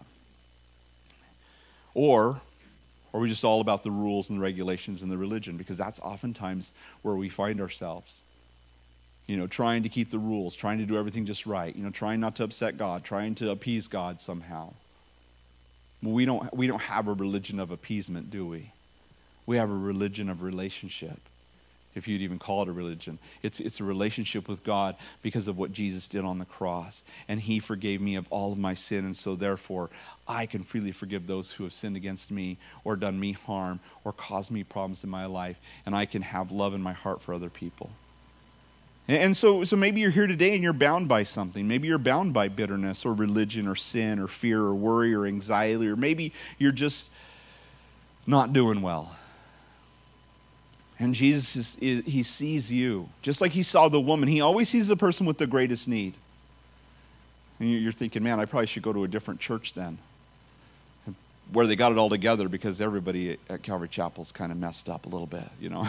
Or Or are we just all about the rules and the regulations and the religion? Because that's oftentimes where we find ourselves. You know, trying to keep the rules, trying to do everything just right. You know, trying not to upset God, trying to appease God somehow. Well, we don't, we don't have a religion of appeasement, do we? We have a religion of relationship, if you'd even call it a religion. It's, it's a relationship with God because of what Jesus did on the cross. And he forgave me of all of my sin, and so therefore I can freely forgive those who have sinned against me or done me harm or caused me problems in my life, and I can have love in my heart for other people. And, and so, so maybe you're here today and you're bound by something. Maybe you're bound by bitterness or religion or sin or fear or worry or anxiety, or maybe you're just not doing well. And Jesus, is, is, he sees you. Just like he saw the woman, he always sees the person with the greatest need. And you're thinking, man, I probably should go to a different church then, where they got it all together, because everybody at Calvary Chapel's kind of messed up a little bit, you know.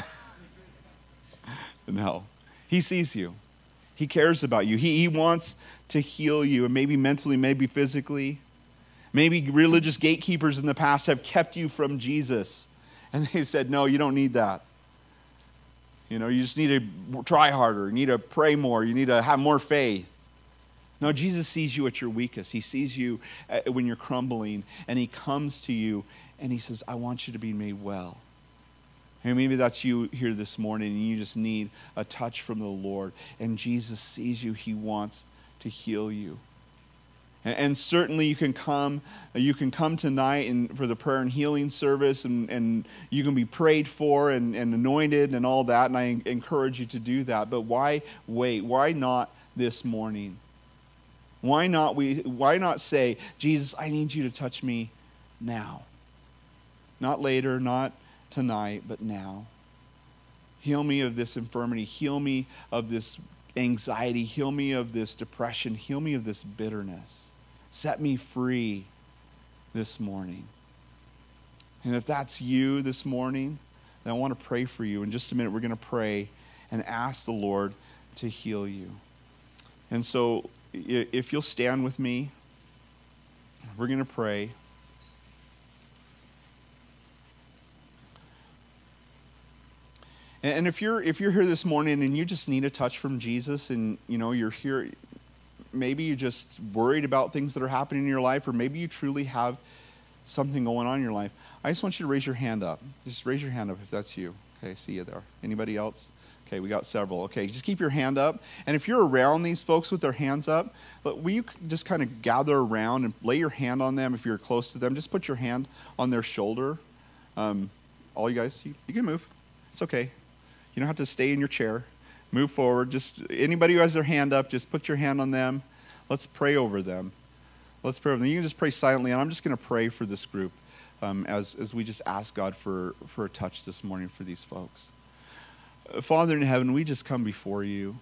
No. He sees you. He cares about you. He, he wants to heal you, and maybe mentally, maybe physically. Maybe religious gatekeepers in the past have kept you from Jesus. And they've said, no, you don't need that. You know, you just need to try harder. You need to pray more. You need to have more faith. No, Jesus sees you at your weakest. He sees you when you're crumbling, and he comes to you and he says, I want you to be made well. And maybe that's you here this morning, and you just need a touch from the Lord. And Jesus sees you. He wants to heal you. And, and certainly you can come, you can come tonight and for the prayer and healing service, and, and you can be prayed for and, and anointed and all that. And I encourage you to do that. But why wait? Why not this morning? Why not we? Why not say, Jesus, I need you to touch me now. Not later, not tonight, but now. Heal me of this infirmity. Heal me of this anxiety. Heal me of this depression. Heal me of this bitterness. Set me free this morning. And if that's you this morning, then I want to pray for you. In just a minute, we're going to pray and ask the Lord to heal you. And so, if you'll stand with me, we're going to pray. And if you're if you're here this morning and you just need a touch from Jesus, and you know you're here, maybe you're just worried about things that are happening in your life, or maybe you truly have something going on in your life, I just want you to raise your hand up. Just raise your hand up if that's you. Okay, see you there. Anybody else? Okay, we got several. Okay, just keep your hand up. And if you're around these folks with their hands up, but will you just kind of gather around and lay your hand on them if you're close to them? Just put your hand on their shoulder. Um, all you guys, you, you can move. It's okay. You don't have to stay in your chair. Move forward. Just anybody who has their hand up, just put your hand on them. Let's pray over them. Let's pray over them. You can just pray silently, and I'm just going to pray for this group um, as, as we just ask God for, for a touch this morning for these folks. Father in heaven, we just come before you.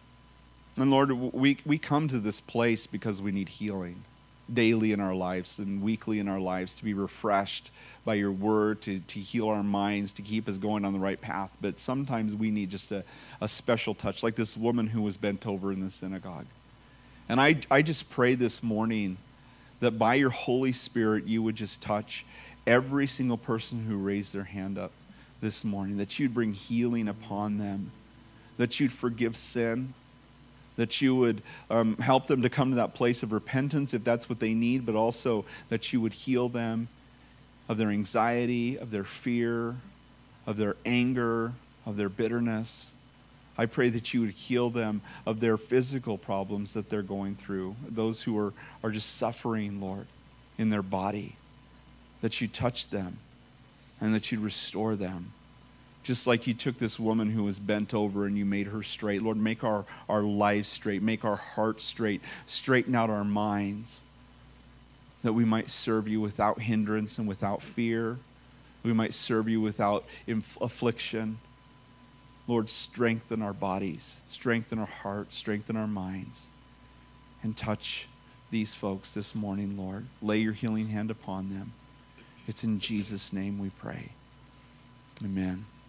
And Lord, we, we come to this place because we need healing daily in our lives and weekly in our lives, to be refreshed by your word, to, to heal our minds, to keep us going on the right path. But sometimes we need just a, a special touch, like this woman who was bent over in the synagogue. And I, I just pray this morning that by your Holy Spirit, you would just touch every single person who raised their hand up this morning, that you'd bring healing upon them, that you'd forgive sin, that you would um, help them to come to that place of repentance if that's what they need, but also that you would heal them of their anxiety, of their fear, of their anger, of their bitterness. I pray that you would heal them of their physical problems that they're going through, those who are, are just suffering, Lord, in their body, that you touch them, and that you'd restore them. Just like you took this woman who was bent over and you made her straight. Lord, make our, our lives straight. Make our hearts straight. Straighten out our minds, that we might serve you without hindrance and without fear. We might serve you without inf- affliction. Lord, strengthen our bodies. Strengthen our hearts. Strengthen our minds. And touch these folks this morning, Lord. Lay your healing hand upon them. It's in Jesus' name we pray. Amen.